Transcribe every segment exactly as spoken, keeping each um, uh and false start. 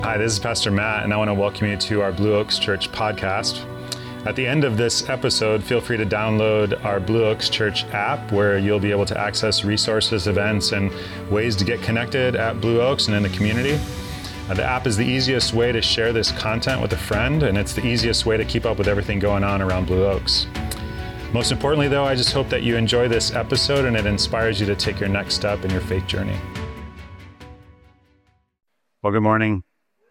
Hi, this is Pastor Matt, and I want to welcome you to our Blue Oaks Church podcast. At the end of this episode, feel free to download our Blue Oaks Church app, where you'll be able to access resources, events, and ways to get connected at Blue Oaks and in the community. Uh, the app is the easiest way to share this content with a friend, and it's the easiest way to keep up with everything going on around Blue Oaks. Most importantly, though, I just hope that you enjoy this episode and it inspires you to take your next step in your faith journey. Well, good morning.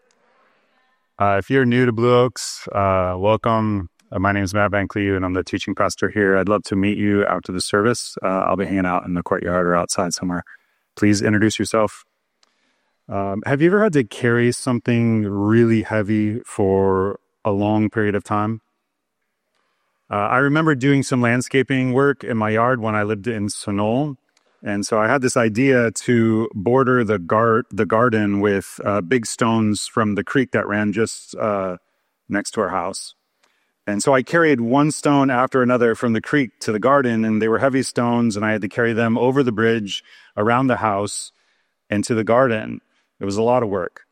Uh, if you're new to Blue Oaks, uh, welcome. Uh, my name is Matt Van Cleve, and I'm the teaching pastor here. I'd love to meet you after the service. Uh, I'll be hanging out in the courtyard or outside somewhere. Please introduce yourself. Um, have you ever had to carry something really heavy for a long period of time? Uh, I remember doing some landscaping work in my yard when I lived in Sunol. And so I had this idea to border the gar- the garden with uh, big stones from the creek that ran just uh, next to our house. And so I carried one stone after another from the creek to the garden, and they were heavy stones, and I had to carry them over the bridge, around the house, and to the garden. It was a lot of work.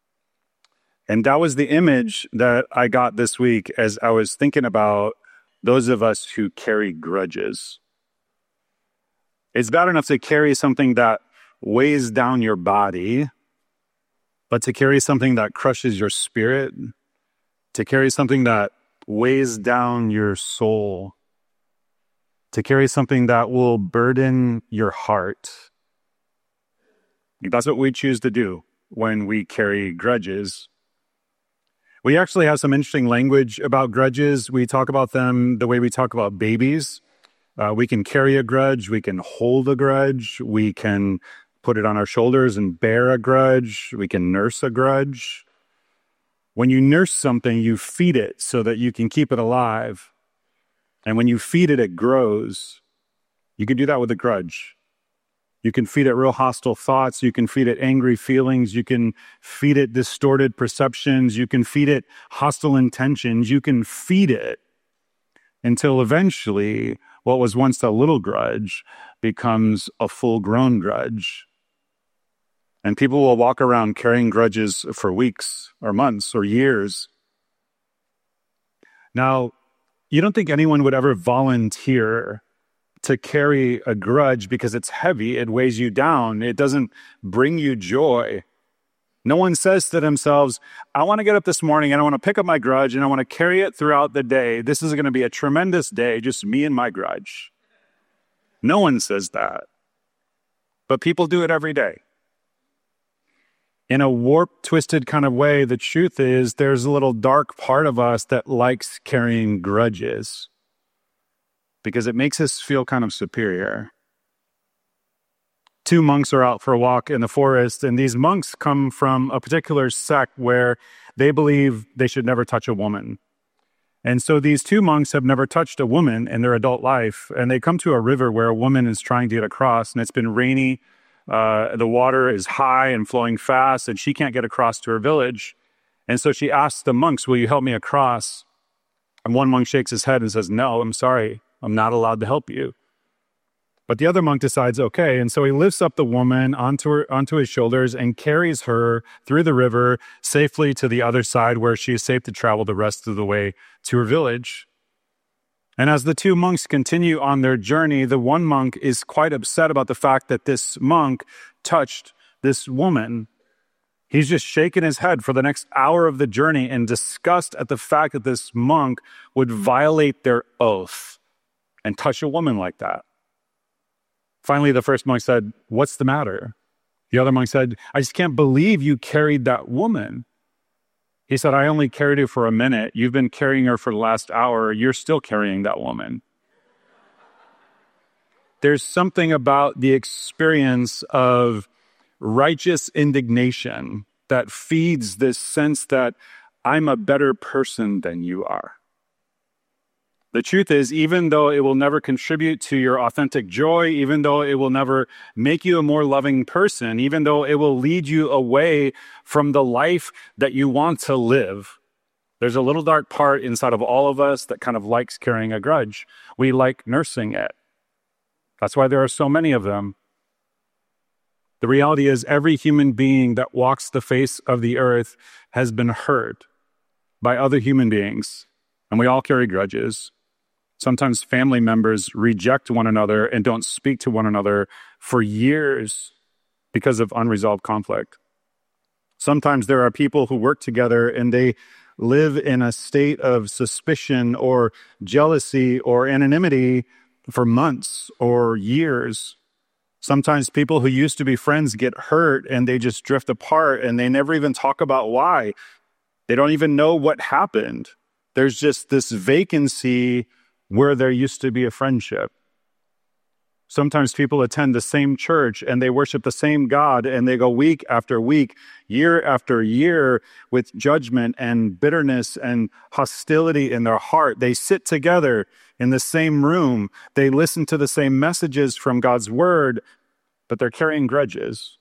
And that was the image that I got this week as I was thinking about those of us who carry grudges. It's bad enough to carry something that weighs down your body, but to carry something that crushes your spirit, to carry something that weighs down your soul, to carry something that will burden your heart. That's what we choose to do when we carry grudges. We actually have some interesting language about grudges. We talk about them the way we talk about babies. Uh, we can carry a grudge, we can hold a grudge, we can put it on our shoulders and bear a grudge, we can nurse a grudge. When you nurse something, you feed it so that you can keep it alive. And when you feed it, it grows. You can do that with a grudge. You can feed it real hostile thoughts, you can feed it angry feelings, you can feed it distorted perceptions, you can feed it hostile intentions, you can feed it until eventually what was once a little grudge becomes a full-grown grudge. And people will walk around carrying grudges for weeks or months or years. Now, you don't think anyone would ever volunteer to carry a grudge because it's heavy, it weighs you down, it doesn't bring you joy. No one says to themselves, I want to get up this morning and I want to pick up my grudge and I want to carry it throughout the day. This is going to be a tremendous day, just me and my grudge. No one says that. But people do it every day. In a warped, twisted kind of way, the truth is there's a little dark part of us that likes carrying grudges because it makes us feel kind of superior. Two monks are out for a walk in the forest, and these monks come from a particular sect where they believe they should never touch a woman. And so these two monks have never touched a woman in their adult life, and they come to a river where a woman is trying to get across, and it's been rainy. Uh, the water is high and flowing fast, and she can't get across to her village. And so she asks the monks, will you help me across? And one monk shakes his head and says, no, I'm sorry, I'm not allowed to help you. But the other monk decides, okay, and so he lifts up the woman onto her, onto his shoulders and carries her through the river safely to the other side where she is safe to travel the rest of the way to her village. And as the two monks continue on their journey, the one monk is quite upset about the fact that this monk touched this woman. He's just shaking his head for the next hour of the journey in disgust at the fact that this monk would violate their oath and touch a woman like that. Finally, the first monk said, what's the matter? The other monk said, I just can't believe you carried that woman. He said, I only carried her for a minute. You've been carrying her for the last hour. You're still carrying that woman. There's something about the experience of righteous indignation that feeds this sense that I'm a better person than you are. The truth is, even though it will never contribute to your authentic joy, even though it will never make you a more loving person, even though it will lead you away from the life that you want to live, there's a little dark part inside of all of us that kind of likes carrying a grudge. We like nursing it. That's why there are so many of them. The reality is every human being that walks the face of the earth has been hurt by other human beings, and we all carry grudges. Sometimes family members reject one another and don't speak to one another for years because of unresolved conflict. Sometimes there are people who work together and they live in a state of suspicion or jealousy or anonymity for months or years. Sometimes people who used to be friends get hurt and they just drift apart and they never even talk about why. They don't even know what happened. There's just this vacancy where there used to be a friendship. Sometimes people attend the same church and they worship the same God and they go week after week, year after year with judgment and bitterness and hostility in their heart. They sit together in the same room. They listen to the same messages from God's word, but they're carrying grudges.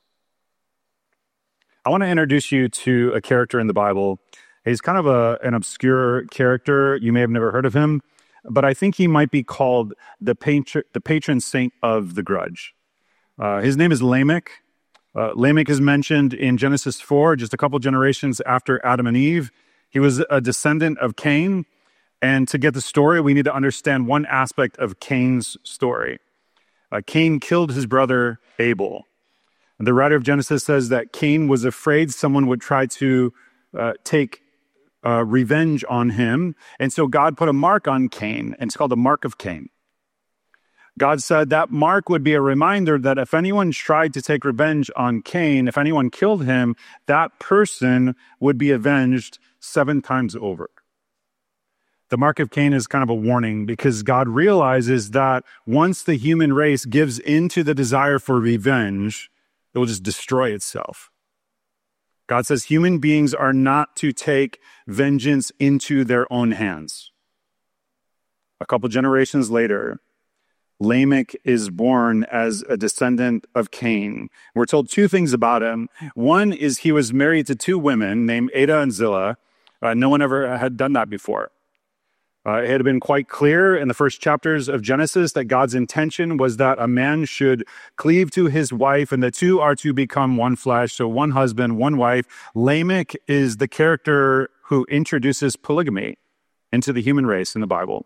I want to introduce you to a character in the Bible. He's kind of a, an obscure character. You may have never heard of him, but I think he might be called the patron, the patron saint of the grudge. Uh, his name is Lamech. Uh, Lamech is mentioned in Genesis four, just a couple generations after Adam and Eve. He was a descendant of Cain. And to get the story, we need to understand one aspect of Cain's story. Uh, Cain killed his brother Abel. And the writer of Genesis says that Cain was afraid someone would try to uh, take uh, revenge on him. And so God put a mark on Cain, and it's called the mark of Cain. God said that mark would be a reminder that if anyone tried to take revenge on Cain, if anyone killed him, that person would be avenged seven times over. The mark of Cain is kind of a warning because God realizes that once the human race gives into the desire for revenge, it will just destroy itself. God says human beings are not to take vengeance into their own hands. A couple generations later, Lamech is born as a descendant of Cain. We're told two things about him. One is he was married to two women named Adah and Zillah. Uh, no one ever had done that before. Uh, it had been quite clear in the first chapters of Genesis that God's intention was that a man should cleave to his wife and the two are to become one flesh, so one husband, one wife. Lamech is the character who introduces polygamy into the human race in the Bible.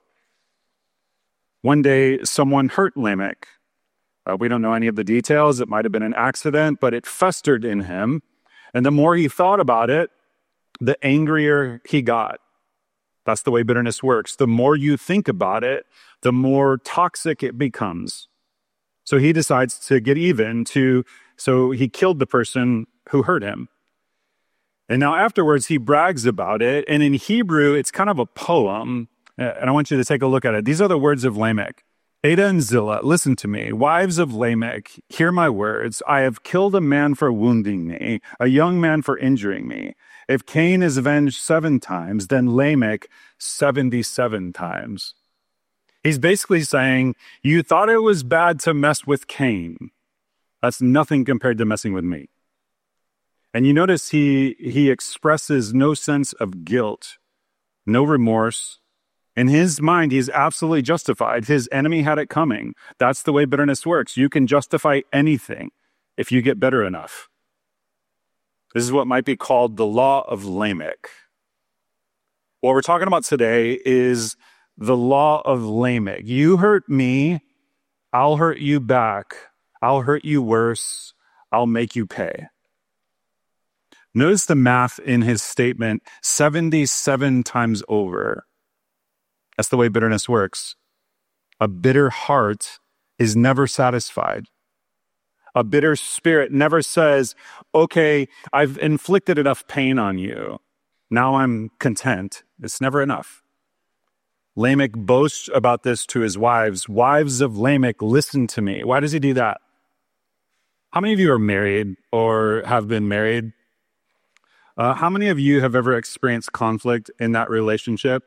One day, someone hurt Lamech. Uh, we don't know any of the details. It might have been an accident, but it festered in him. And the more he thought about it, the angrier he got. That's the way bitterness works. The more you think about it, the more toxic it becomes. So he decides to get even, to so he killed the person who hurt him. And now afterwards, he brags about it. And in Hebrew, it's kind of a poem. And I want you to take a look at it. These are the words of Lamech. Adah and Zillah, listen to me. Wives of Lamech, hear my words. I have killed a man for wounding me, a young man for injuring me. If Cain is avenged seven times, then Lamech seventy-seven times. He's basically saying, you thought it was bad to mess with Cain. That's nothing compared to messing with me. And you notice he, he expresses no sense of guilt, no remorse. In his mind, he's absolutely justified. His enemy had it coming. That's the way bitterness works. You can justify anything if you get better enough. This is what might be called the law of Lamech. What we're talking about today is the law of Lamech. You hurt me, I'll hurt you back. I'll hurt you worse. I'll make you pay. Notice the math in his statement, seventy-seven times over. That's the way bitterness works. A bitter heart is never satisfied. A bitter spirit never says, okay, I've inflicted enough pain on you. Now I'm content. It's never enough. Lamech boasts about this to his wives. Wives of Lamech, listen to me. Why does he do that? How many of you are married or have been married? Uh, how many of you have ever experienced conflict in that relationship?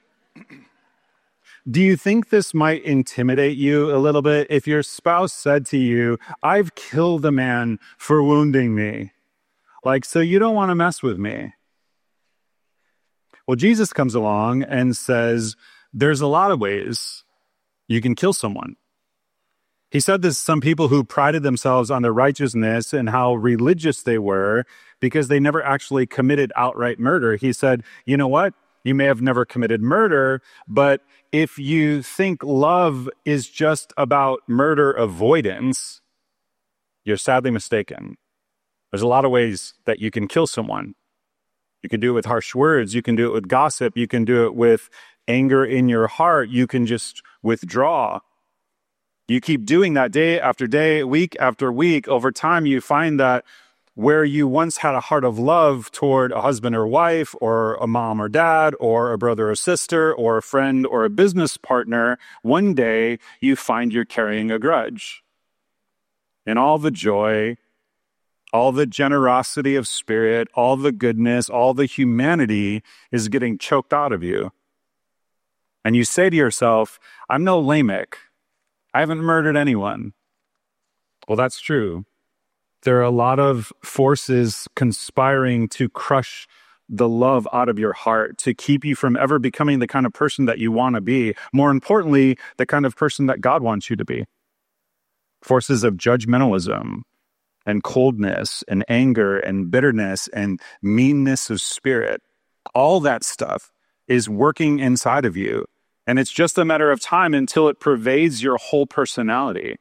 Do you think this might intimidate you a little bit if your spouse said to you, I've killed a man for wounding me? Like, so you don't want to mess with me. Well, Jesus comes along and says, there's a lot of ways you can kill someone. He said this to some people who prided themselves on their righteousness and how religious they were because they never actually committed outright murder. He said, you know what? You may have never committed murder, but if you think love is just about murder avoidance, you're sadly mistaken. There's a lot of ways that you can kill someone. You can do it with harsh words. You can do it with gossip. You can do it with anger in your heart. You can just withdraw. You keep doing that day after day, week after week. Over time, you find that where you once had a heart of love toward a husband or wife or a mom or dad or a brother or sister or a friend or a business partner, one day you find you're carrying a grudge. And all the joy, all the generosity of spirit, all the goodness, all the humanity is getting choked out of you. And you say to yourself, I'm no Lamech. I haven't murdered anyone. Well, that's true. There are a lot of forces conspiring to crush the love out of your heart, to keep you from ever becoming the kind of person that you want to be. More importantly, the kind of person that God wants you to be. Forces of judgmentalism and coldness and anger and bitterness and meanness of spirit. All that stuff is working inside of you. And it's just a matter of time until it pervades your whole personality.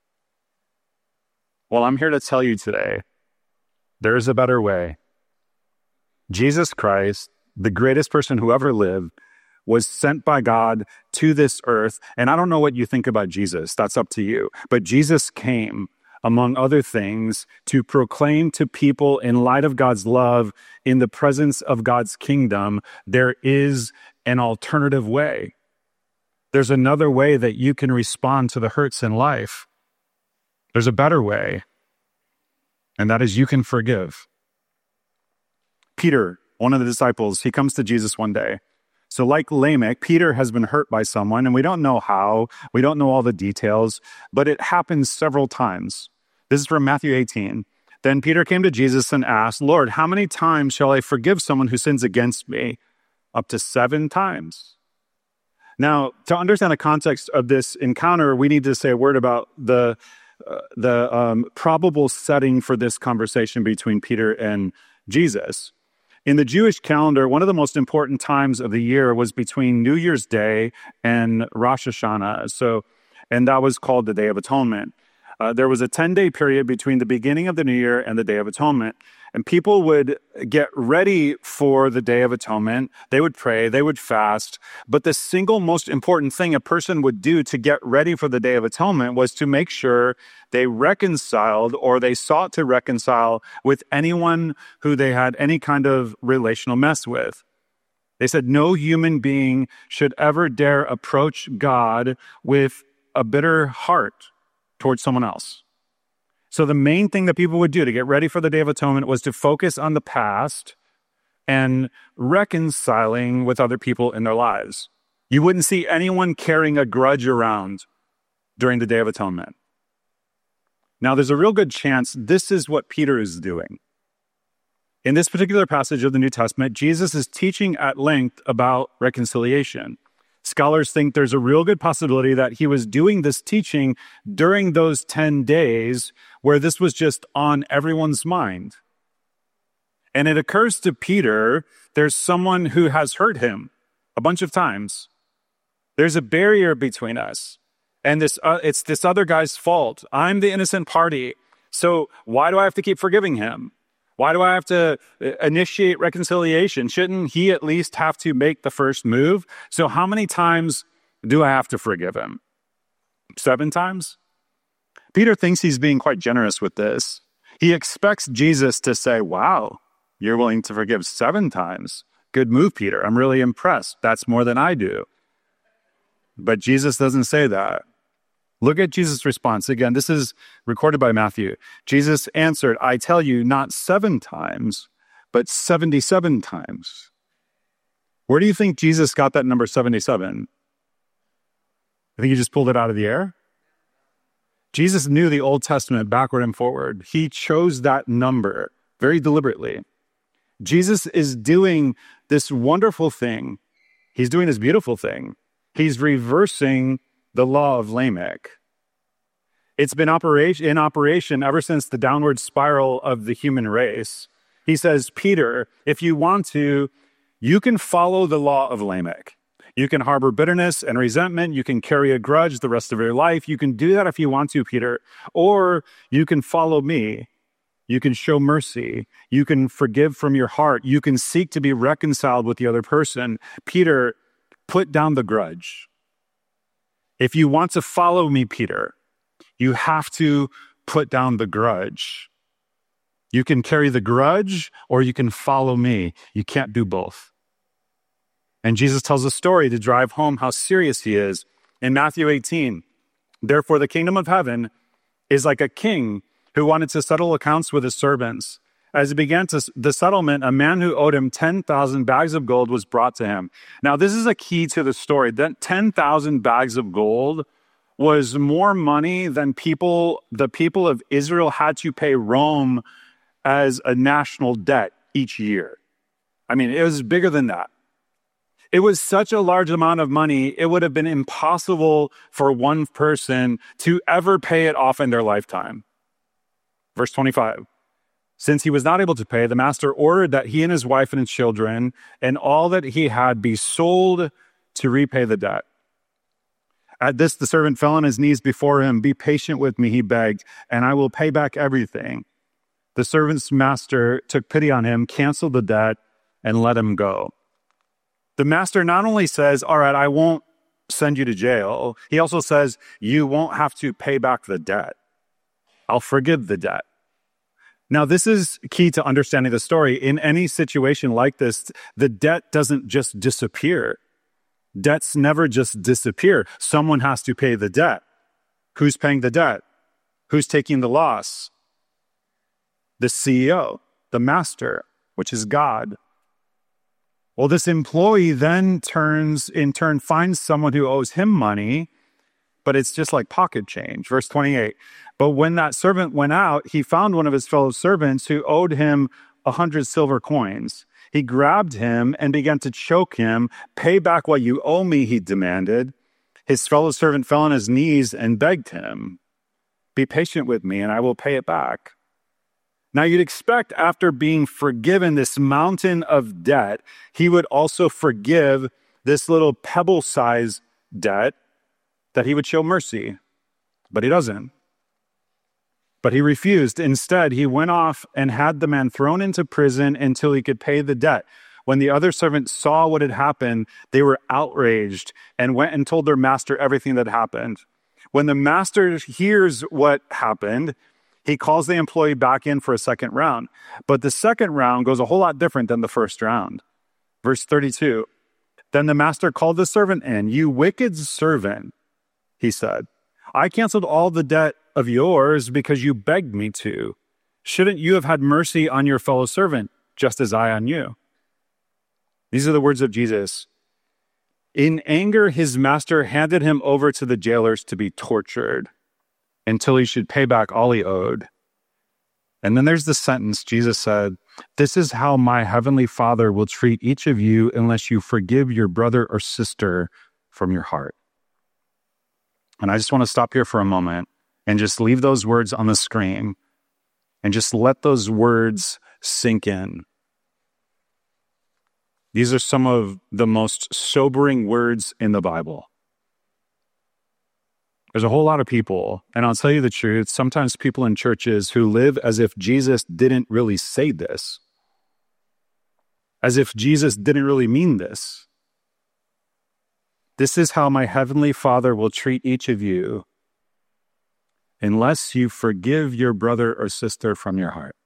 Well, I'm here to tell you today, there is a better way. Jesus Christ, the greatest person who ever lived, was sent by God to this earth. And I don't know what you think about Jesus. That's up to you. But Jesus came, among other things, to proclaim to people in light of God's love, in the presence of God's kingdom, there is an alternative way. There's another way that you can respond to the hurts in life. There's a better way, and that is you can forgive. Peter, one of the disciples, he comes to Jesus one day. So like Lamech, Peter has been hurt by someone, and we don't know how, we don't know all the details, but it happens several times. This is from Matthew eighteen. Then Peter came to Jesus and asked, Lord, how many times shall I forgive someone who sins against me? Up to seven times. Now, to understand the context of this encounter, we need to say a word about the uh, the um, probable setting for this conversation between Peter and Jesus. In the Jewish calendar, one of the most important times of the year was between New Year's Day and Rosh Hashanah. So, and that was called the Day of Atonement. Uh, there was a ten-day period between the beginning of the New Year and the Day of Atonement. And people would get ready for the Day of Atonement. They would pray, they would fast. But the single most important thing a person would do to get ready for the Day of Atonement was to make sure they reconciled or they sought to reconcile with anyone who they had any kind of relational mess with. They said no human being should ever dare approach God with a bitter heart towards someone else. So the main thing that people would do to get ready for the Day of Atonement was to focus on the past and reconciling with other people in their lives. You wouldn't see anyone carrying a grudge around during the Day of Atonement. Now, there's a real good chance this is what Peter is doing. In this particular passage of the New Testament, Jesus is teaching at length about reconciliation. Scholars think there's a real good possibility that he was doing this teaching during those ten days where this was just on everyone's mind. And it occurs to Peter, there's someone who has hurt him a bunch of times. There's a barrier between us. And this uh, it's this other guy's fault. I'm the innocent party. So why do I have to keep forgiving him? Why do I have to initiate reconciliation? Shouldn't he at least have to make the first move? So how many times do I have to forgive him? Seven times? Peter thinks he's being quite generous with this. He expects Jesus to say, wow, you're willing to forgive seven times. Good move, Peter. I'm really impressed. That's more than I do. But Jesus doesn't say that. Look at Jesus' response. Again, this is recorded by Matthew. Jesus answered, I tell you, not seven times, but seventy-seven times. Where do you think Jesus got that number seventy-seven? I think he just pulled it out of the air. Jesus knew the Old Testament backward and forward. He chose that number very deliberately. Jesus is doing this wonderful thing. He's doing this beautiful thing. He's reversing the law of Lamech. It's been operation, in operation ever since the downward spiral of the human race. He says, Peter, if you want to, you can follow the law of Lamech. You can harbor bitterness and resentment. You can carry a grudge the rest of your life. You can do that if you want to, Peter. Or you can follow me. You can show mercy. You can forgive from your heart. You can seek to be reconciled with the other person. Peter, put down the grudge. If you want to follow me, Peter, you have to put down the grudge. You can carry the grudge or you can follow me. You can't do both. And Jesus tells a story to drive home how serious he is. In Matthew eighteen, therefore the kingdom of heaven is like a king who wanted to settle accounts with his servants. As he began to, the settlement, a man who owed him ten thousand bags of gold was brought to him. Now, this is a key to the story. That ten thousand bags of gold was more money than people, the people of Israel had to pay Rome as a national debt each year. I mean, it was bigger than that. It was such a large amount of money, it would have been impossible for one person to ever pay it off in their lifetime. Verse twenty-five, since he was not able to pay, the master ordered that he and his wife and his children and all that he had be sold to repay the debt. At this, the servant fell on his knees before him. Be patient with me, he begged, and I will pay back everything. The servant's master took pity on him, canceled the debt, and let him go. The master not only says, all right, I won't send you to jail. He also says, you won't have to pay back the debt. I'll forgive the debt. Now, this is key to understanding the story. In any situation like this, the debt doesn't just disappear. Debts never just disappear. Someone has to pay the debt. Who's paying the debt? Who's taking the loss? The C E O, the master, which is God. Well, this employee then turns, in turn, finds someone who owes him money, but it's just like pocket change. Verse twenty-eight, but when that servant went out, he found one of his fellow servants who owed him a hundred silver coins. He grabbed him and began to choke him. Pay back what you owe me, he demanded. His fellow servant fell on his knees and begged him, be patient with me and I will pay it back. Now, you'd expect after being forgiven this mountain of debt, he would also forgive this little pebble-sized debt, that he would show mercy. But he doesn't. But he refused. Instead, he went off and had the man thrown into prison until he could pay the debt. When the other servants saw what had happened, they were outraged and went and told their master everything that happened. When the master hears what happened, he calls the employee back in for a second round. But the second round goes a whole lot different than the first round. Verse thirty-two, then the master called the servant in. You wicked servant, he said. I canceled all the debt of yours because you begged me to. Shouldn't you have had mercy on your fellow servant, just as I on you? These are the words of Jesus. In anger, his master handed him over to the jailers to be tortured until he should pay back all he owed. And then there's the sentence Jesus said, this is how my heavenly Father will treat each of you unless you forgive your brother or sister from your heart. And I just want to stop here for a moment and just leave those words on the screen and just let those words sink in. These are some of the most sobering words in the Bible. There's a whole lot of people, and I'll tell you the truth, sometimes people in churches who live as if Jesus didn't really say this, as if Jesus didn't really mean this. This is how my heavenly Father will treat each of you unless you forgive your brother or sister from your heart.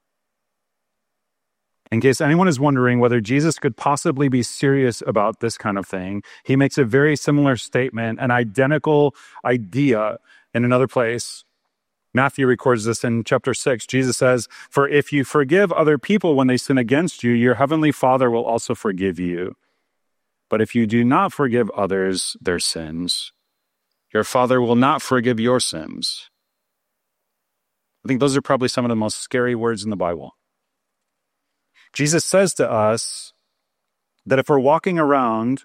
In case anyone is wondering whether Jesus could possibly be serious about this kind of thing, he makes a very similar statement, an identical idea in another place. Matthew records this in chapter six. Jesus says, for if you forgive other people when they sin against you, your heavenly Father will also forgive you. But if you do not forgive others their sins, your Father will not forgive your sins. I think those are probably some of the most scary words in the Bible. Jesus says to us that if we're walking around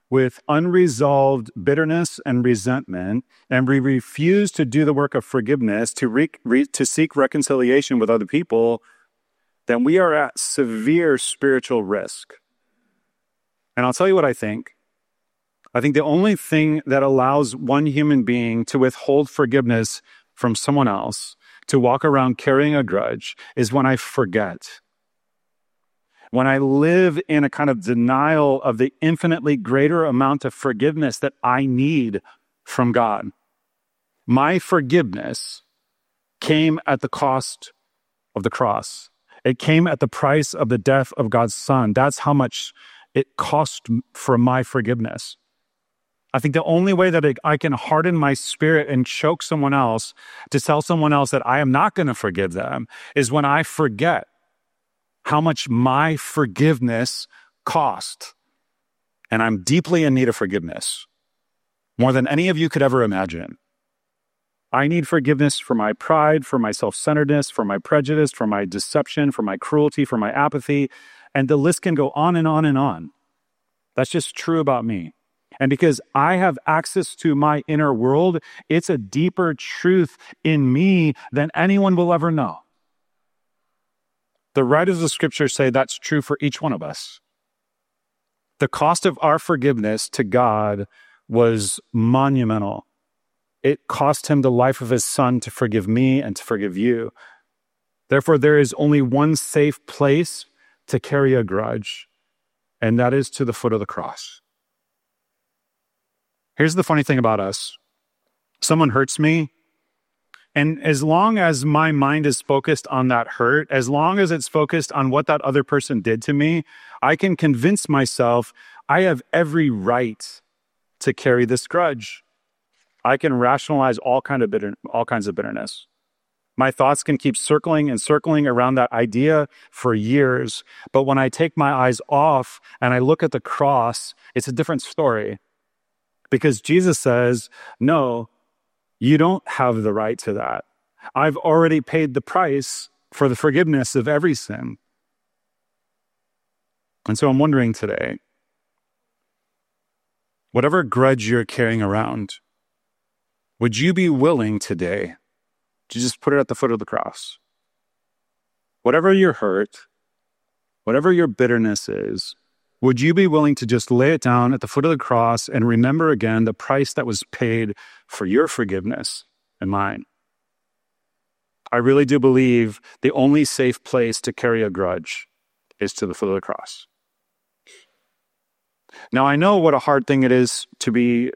with unresolved bitterness and resentment, and we refuse to do the work of forgiveness, to re- re- to seek reconciliation with other people, then we are at severe spiritual risk. And I'll tell you what I think. I think the only thing that allows one human being to withhold forgiveness from someone else, to walk around carrying a grudge, is when I forget. When I live in a kind of denial of the infinitely greater amount of forgiveness that I need from God. My forgiveness came at the cost of the cross. It came at the price of the death of God's Son. That's how much it cost for my forgiveness. I think the only way that I can harden my spirit and choke someone else to tell someone else that I am not going to forgive them is when I forget how much my forgiveness cost. And I'm deeply in need of forgiveness, more than any of you could ever imagine. I need forgiveness for my pride, for my self-centeredness, for my prejudice, for my deception, for my cruelty, for my apathy, and the list can go on and on and on. That's just true about me. And because I have access to my inner world, it's a deeper truth in me than anyone will ever know. The writers of Scripture say that's true for each one of us. The cost of our forgiveness to God was monumental. It cost him the life of his Son to forgive me and to forgive you. Therefore, there is only one safe place to carry a grudge, and that is to the foot of the cross. Here's the funny thing about us. Someone hurts me, and as long as my mind is focused on that hurt, as long as it's focused on what that other person did to me, I can convince myself I have every right to carry this grudge. I can rationalize all kind of bitter, all kinds of bitterness. My thoughts can keep circling and circling around that idea for years. But when I take my eyes off and I look at the cross, it's a different story. Because Jesus says, no, you don't have the right to that. I've already paid the price for the forgiveness of every sin. And so I'm wondering today, whatever grudge you're carrying around, would you be willing today to just put it at the foot of the cross? Whatever your hurt, whatever your bitterness is, would you be willing to just lay it down at the foot of the cross and remember again the price that was paid for your forgiveness and mine? I really do believe the only safe place to carry a grudge is to the foot of the cross. Now, I know what a hard thing it is to be,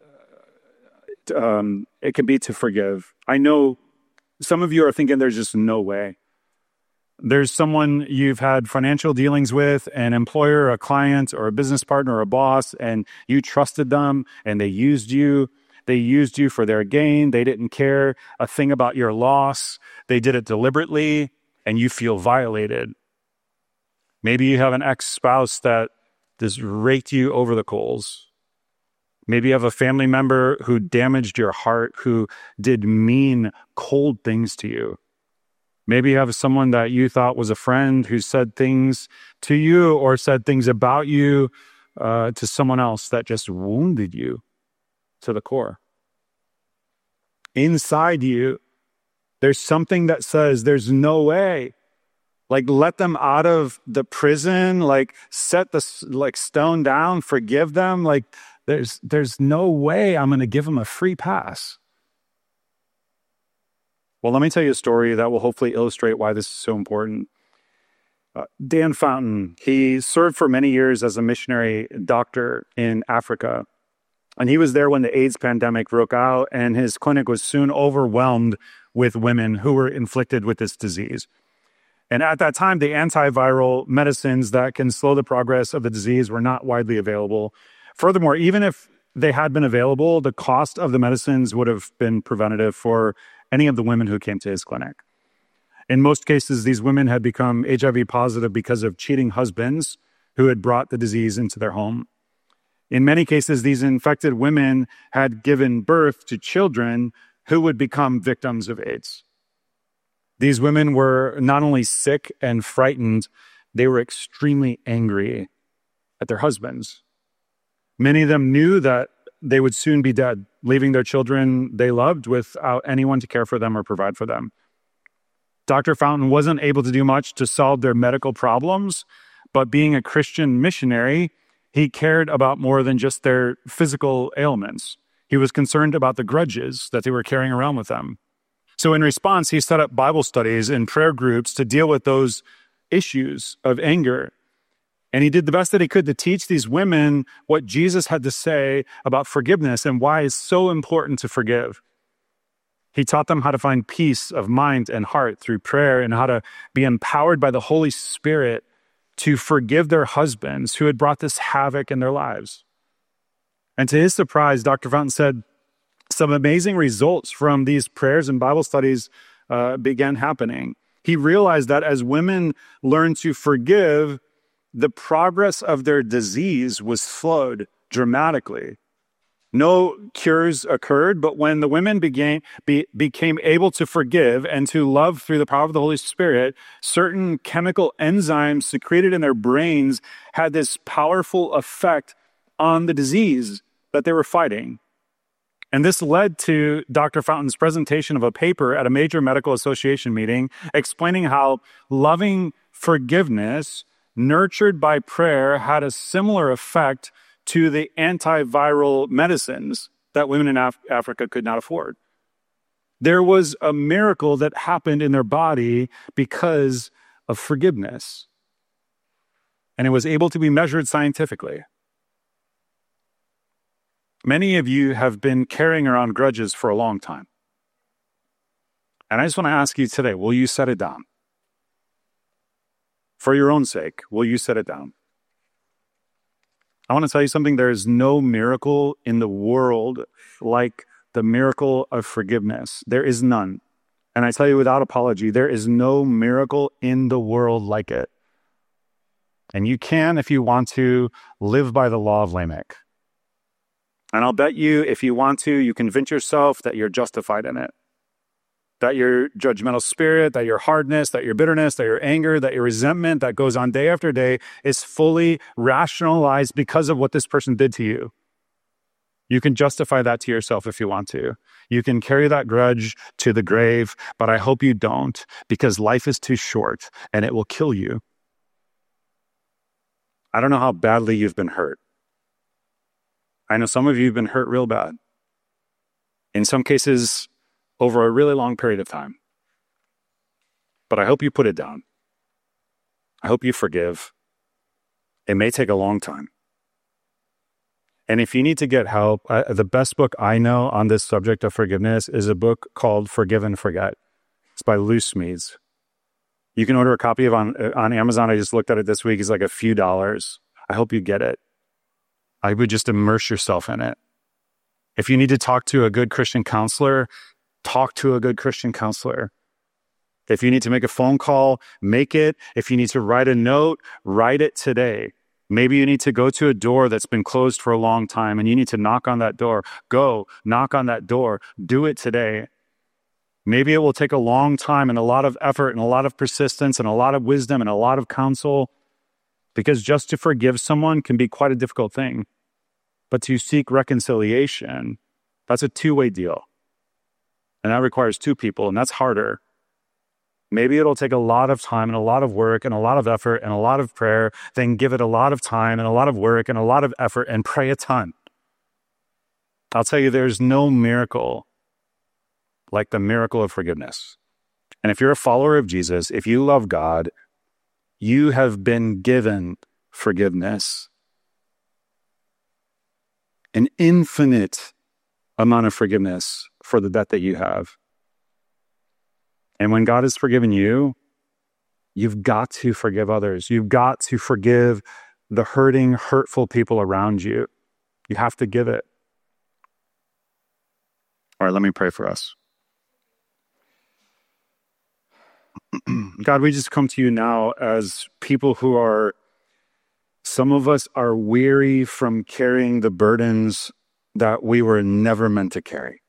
um, it can be to forgive. I know some of you are thinking there's just no way. There's someone you've had financial dealings with, an employer, a client, or a business partner, or a boss, and you trusted them, and they used you. They used you for their gain. They didn't care a thing about your loss. They did it deliberately, and you feel violated. Maybe you have an ex-spouse that just raked you over the coals. Maybe you have a family member who damaged your heart, who did mean, cold things to you. Maybe you have someone that you thought was a friend who said things to you or said things about you uh, to someone else that just wounded you to the core. Inside you, there's something that says there's no way. Like, let them out of the prison, like set the like stone down, forgive them. Like, there's there's no way I'm going to give them a free pass. Well, let me tell you a story that will hopefully illustrate why this is so important. Uh, Dan Fountain, he served for many years as a missionary doctor in Africa. And he was there when the AIDS pandemic broke out, and his clinic was soon overwhelmed with women who were inflicted with this disease. And at that time, the antiviral medicines that can slow the progress of the disease were not widely available. Furthermore, even if they had been available, the cost of the medicines would have been preventative for any of the women who came to his clinic. In most cases, these women had become H I V positive because of cheating husbands who had brought the disease into their home. In many cases, these infected women had given birth to children who would become victims of AIDS. These women were not only sick and frightened, they were extremely angry at their husbands. Many of them knew that they would soon be dead, leaving their children they loved without anyone to care for them or provide for them. Doctor Fountain wasn't able to do much to solve their medical problems, but being a Christian missionary, he cared about more than just their physical ailments. He was concerned about the grudges that they were carrying around with them. So in response, he set up Bible studies and prayer groups to deal with those issues of anger. And he did the best that he could to teach these women what Jesus had to say about forgiveness and why it's so important to forgive. He taught them how to find peace of mind and heart through prayer and how to be empowered by the Holy Spirit to forgive their husbands who had brought this havoc in their lives. And to his surprise, Doctor Fountain said some amazing results from these prayers and Bible studies uh, began happening. He realized that as women learned to forgive, the progress of their disease was slowed dramatically. No cures occurred, but when the women began, be, became able to forgive and to love through the power of the Holy Spirit, certain chemical enzymes secreted in their brains had this powerful effect on the disease that they were fighting. And this led to Doctor Fountain's presentation of a paper at a major medical association meeting explaining how loving forgiveness nurtured by prayer had a similar effect to the antiviral medicines that women in Af- Africa could not afford. There was a miracle that happened in their body because of forgiveness. And it was able to be measured scientifically. Many of you have been carrying around grudges for a long time. And I just want to ask you today, will you set it down? For your own sake, will you set it down? I want to tell you something. There is no miracle in the world like the miracle of forgiveness. There is none. And I tell you without apology, there is no miracle in the world like it. And you can, if you want to, live by the law of Lamech. And I'll bet you, if you want to, you convince yourself that you're justified in it. That your judgmental spirit, that your hardness, that your bitterness, that your anger, that your resentment that goes on day after day is fully rationalized because of what this person did to you. You can justify that to yourself if you want to. You can carry that grudge to the grave, but I hope you don't, because life is too short and it will kill you. I don't know how badly you've been hurt. I know some of you have been hurt real bad. In some cases, over a really long period of time. But I hope you put it down. I hope you forgive. It may take a long time. And if you need to get help, uh, the best book I know on this subject of forgiveness is a book called Forgive and Forget. It's by Lou Smedes. You can order a copy of on on Amazon. I just looked at it this week. It's like a few dollars. I hope you get it. I would just immerse yourself in it. If you need to talk to a good Christian counselor, talk to a good Christian counselor. If you need to make a phone call, make it. If you need to write a note, write it today. Maybe you need to go to a door that's been closed for a long time and you need to knock on that door. Go, knock on that door. Do it today. Maybe it will take a long time and a lot of effort and a lot of persistence and a lot of wisdom and a lot of counsel, because just to forgive someone can be quite a difficult thing. But to seek reconciliation, that's a two-way deal. And that requires two people, and that's harder. Maybe it'll take a lot of time and a lot of work and a lot of effort and a lot of prayer, then give it a lot of time and a lot of work and a lot of effort and pray a ton. I'll tell you, there's no miracle like the miracle of forgiveness. And if you're a follower of Jesus, if you love God, you have been given forgiveness. An infinite amount of forgiveness for the debt that you have. And when God has forgiven you, you've got to forgive others. You've got to forgive the hurting, hurtful people around you. You have to give it. All right, let me pray for us. God, we just come to you now as people who are, some of us are weary from carrying the burdens that we were never meant to carry.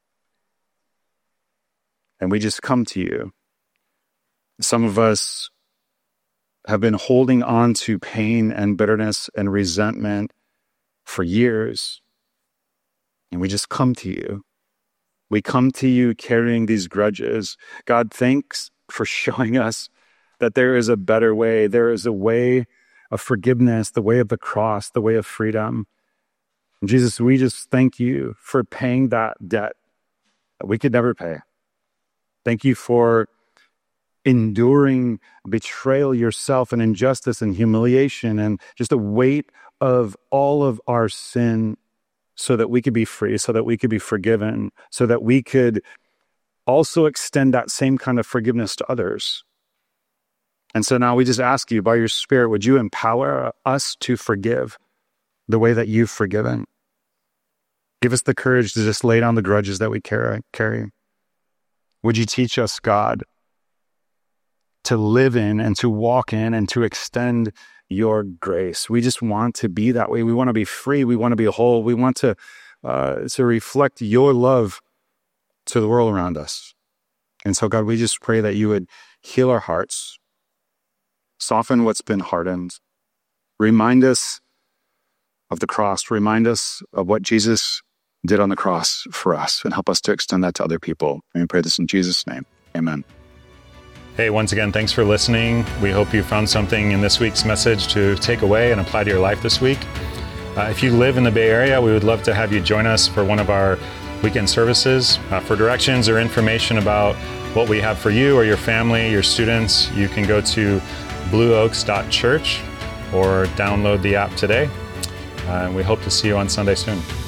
And we just come to you. Some of us have been holding on to pain and bitterness and resentment for years. And we just come to you. We come to you carrying these grudges. God, thanks for showing us that there is a better way. There is a way of forgiveness, the way of the cross, the way of freedom. And Jesus, we just thank you for paying that debt that we could never pay. Thank you for enduring betrayal yourself and injustice and humiliation and just the weight of all of our sin so that we could be free, so that we could be forgiven, so that we could also extend that same kind of forgiveness to others. And so now we just ask you, by your Spirit, would you empower us to forgive the way that you've forgiven? Give us the courage to just lay down the grudges that we carry. Would you teach us, God, to live in and to walk in and to extend your grace? We just want to be that way. We want to be free. We want to be whole. We want to, uh, to reflect your love to the world around us. And so, God, we just pray that you would heal our hearts, soften what's been hardened, remind us of the cross, remind us of what Jesus did on the cross for us, and help us to extend that to other people. And we pray this in Jesus' name. Amen. Hey, once again, thanks for listening. We hope you found something in this week's message to take away and apply to your life this week. Uh, if you live in the Bay Area, we would love to have you join us for one of our weekend services. Uh, for directions or information about what we have for you or your family, your students, you can go to blue oaks dot church or download the app today. Uh, and we hope to see you on Sunday soon.